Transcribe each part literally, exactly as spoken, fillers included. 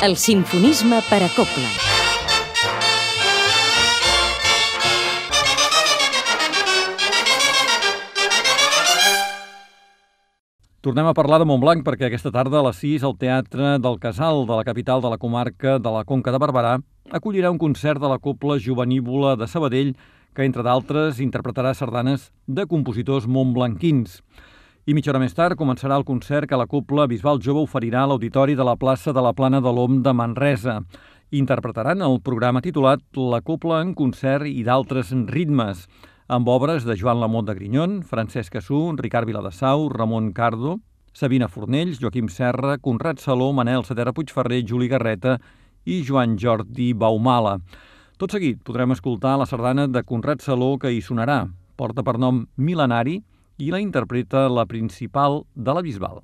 El simfonisme per a cobla. Tornem a parlar de Montblanc perquè aquesta tarda a les sis el Teatre del Casal de la capital de la comarca de la Conca de Barberà acollirà un concert de la Cobla Jovenívola de Sabadell que, entre d'altres, interpretarà sardanes de compositors montblanquins. I mitja hora més tard començarà el concert que la Cobla Bisbal Jove oferirà a l'Auditori de la plaça de la Plana de l'Om de Manresa. Interpretaran el programa titulat La Cobla en concert i d'altres ritmes, amb obres de Joan Lamot de Grinyon, Francesc Cassú, Ricard Viladesau, Ramon Cardo, Sabina Fornells, Joaquim Serra, Conrad Saló, Manel Setera Puigferrer, Juli Garreta i Joan Jordi Baumala. Tot seguit podrem escoltar la sardana de Conrad Saló que hi sonarà. Porta per nom Mil·lenari i la interpreta la principal de la Bisbal.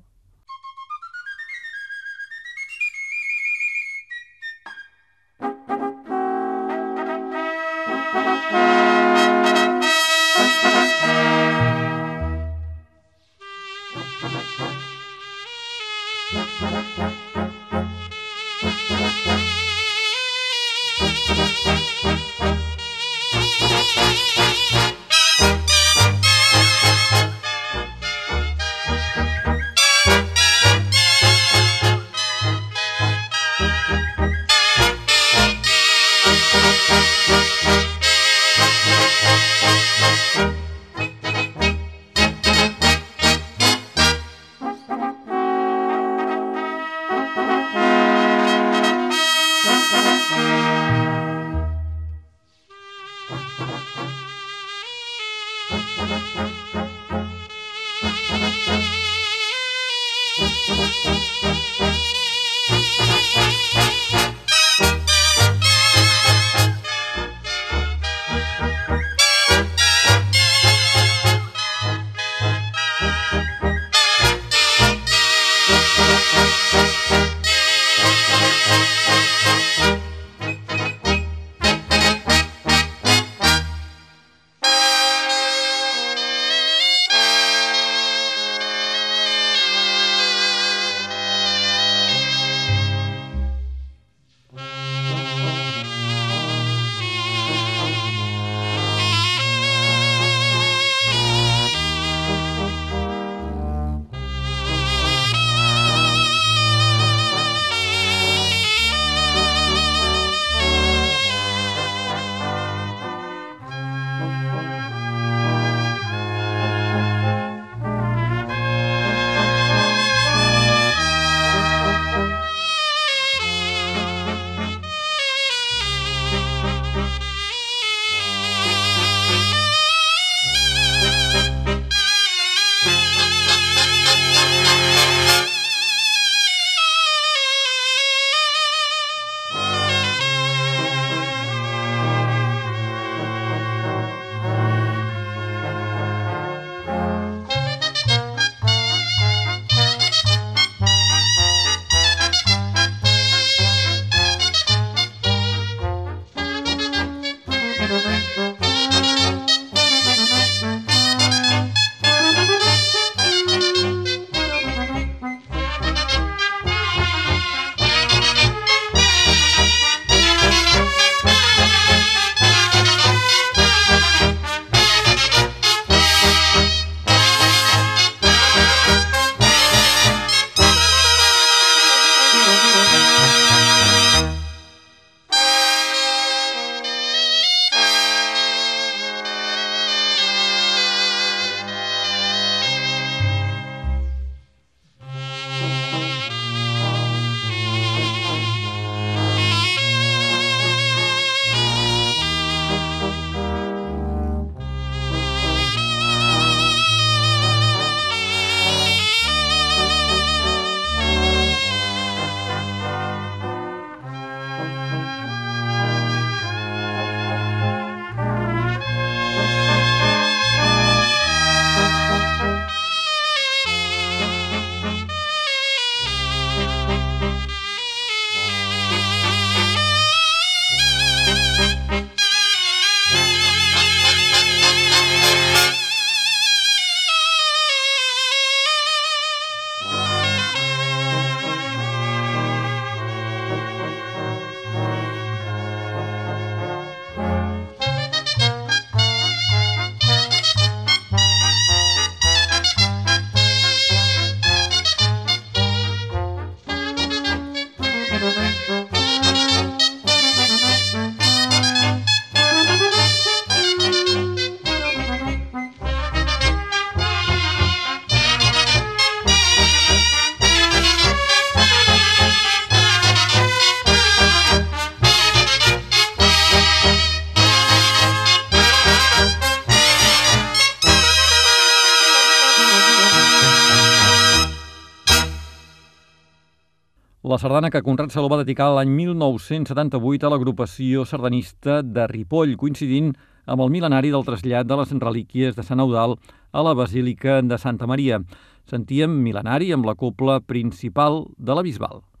La sardana que Conrad Saló va dedicar l'any mil nou-cents setanta-vuit a l'agrupació sardanista de Ripoll, coincidint amb el mil·lenari del trasllat de les relíquies de Sant Eudald a la Basílica de Santa Maria. Sentíem mil·lenari amb la cobla principal de la Bisbal.